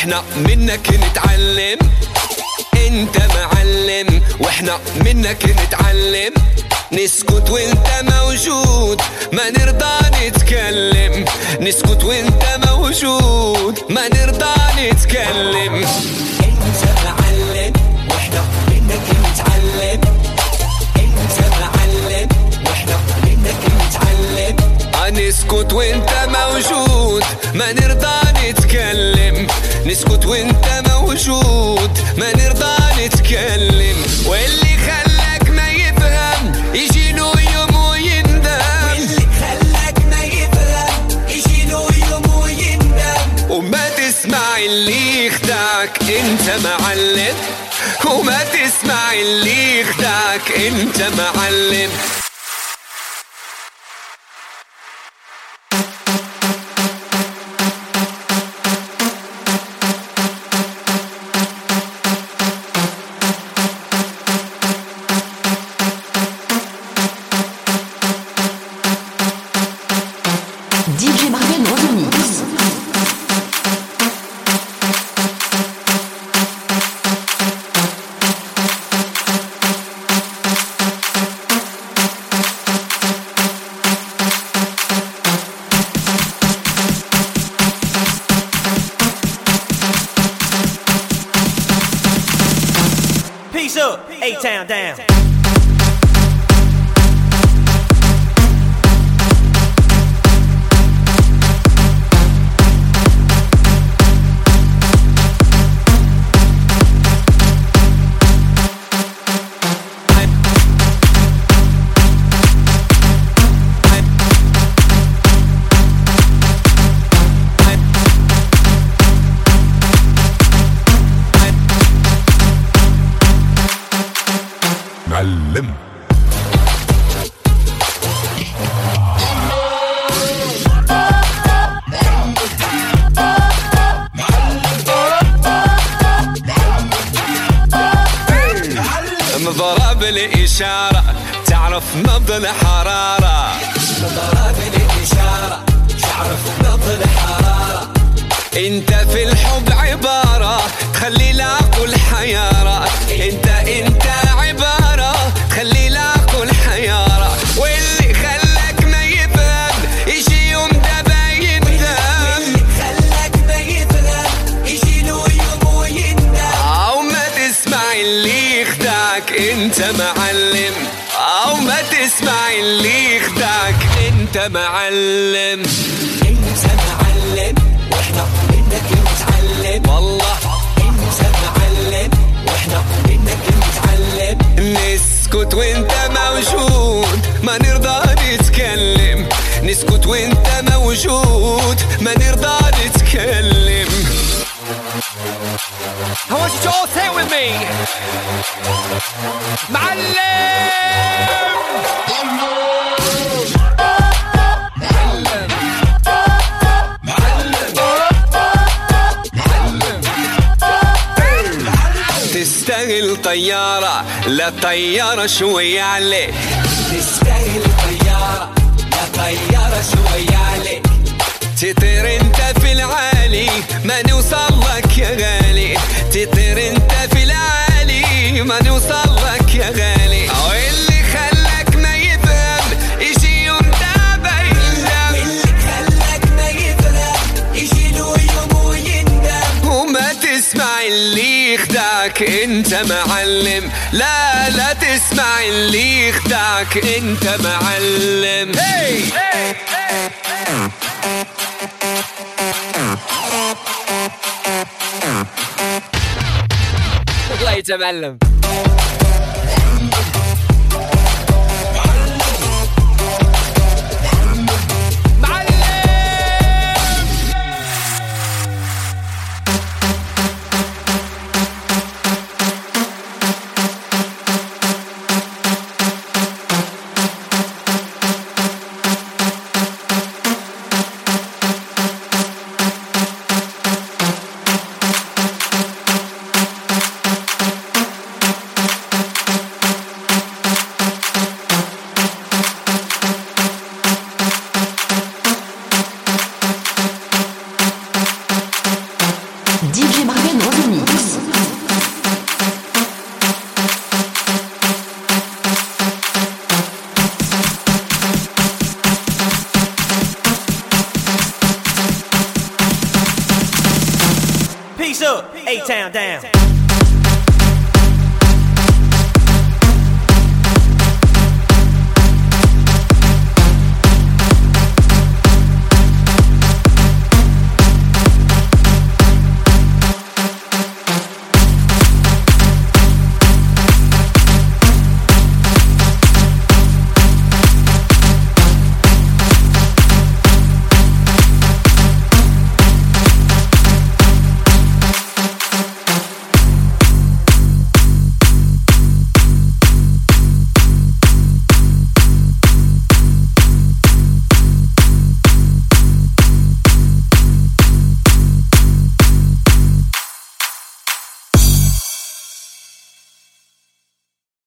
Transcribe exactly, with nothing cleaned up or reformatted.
واحنا منك نتعلم. انت معلم واحنا منك نتعلم. نسكت وانت موجود ما نرضى نتكلم. نسكت وانت موجود ما نرضى نتكلم. انت معلم واحنا منك نتعلم. انت معلم واحنا منك نتعلم. نسكت وانت موجود ما نرضى نتكلم. نسكت وانت موجود ما نرضى نتكلم. واللي خلاك ما يفهم يجي له يوم ويندم. واللي خلاك ما يفهم يجي له يوم ويندم. وما تسمع اللي يخدعك انت معلم. وما تسمع اللي يخدعك انت معلم. A-Town down. معلم. مضرب الإشارة تعرف نبض الحرارة. مضرب الإشارة تعرف نبض الحرارة. انت في الحب عبارة تخلي العقل حيارة. انت انت عبارة تخلي العقل حيارة. واللي خلاك ما يفهم يجي يوم دابا يندم. واللي خلاك ما يفهم يجي له يوم ويندم. او ما تسمع اللي يخدعك انت معلم. او ما تسمع اللي يخدعك انت معلم. انت معلم واحنا منك نتعلم. والله انت معلم واحنا منك نتعلم. نسكت وانت موجود ما نرضى نتكلم. نسكت وانت موجود ما نرضى نتكلم. I want you to all say it with me. معلم. تستاهل طيارة لا طيارة شوية عليك. تستاهل طيارة لا طيارة شوية عليك. تطير انت في العالي ما نوصل لك يا غالي. تطير انت في العالي ما نوصل لك يا غالي. واللي خلاك ما يفهم يجي يوم دابا يندم. واللي خلاك ما يفهم يجي له يوم ويندم. وما تسمع اللي يخدعك انت معلم. لا لا تسمع اللي يخدعك انت معلم. hey! hey! hey! الله يتمعلم. Uptown, down.